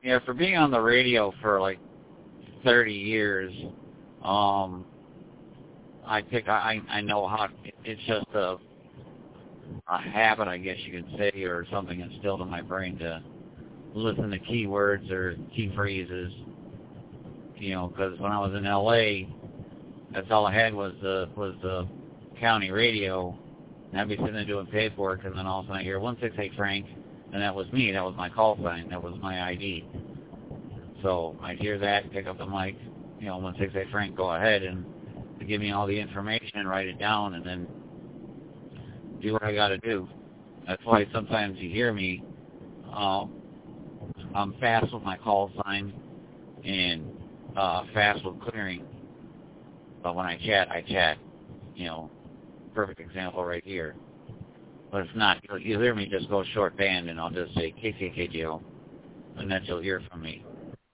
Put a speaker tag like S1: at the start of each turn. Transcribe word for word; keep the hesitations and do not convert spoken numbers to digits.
S1: Yeah, for being on the radio for like thirty years, um, I think I I know how. It's just a a habit, I guess you could say, or something instilled in my brain to listen to keywords or key phrases. You know, because when I was in L A, that's all I had was the was the county radio, and I'd be sitting there doing paperwork, and then all of a sudden I hear one six eight Frank, and that was me. That was my call sign. That was my I D. So I'd hear that, pick up the mic, you know, one six eight Frank, go ahead and give me all the information, write it down, and then do what I got to do. That's why sometimes you hear me. Uh, I'm fast with my call sign and uh, fast with clearing. But when I chat, I chat. You know, perfect example right here. But if not, you'll, you'll hear me just go short band, and I'll just say K C K G O, and that's you'll hear from me.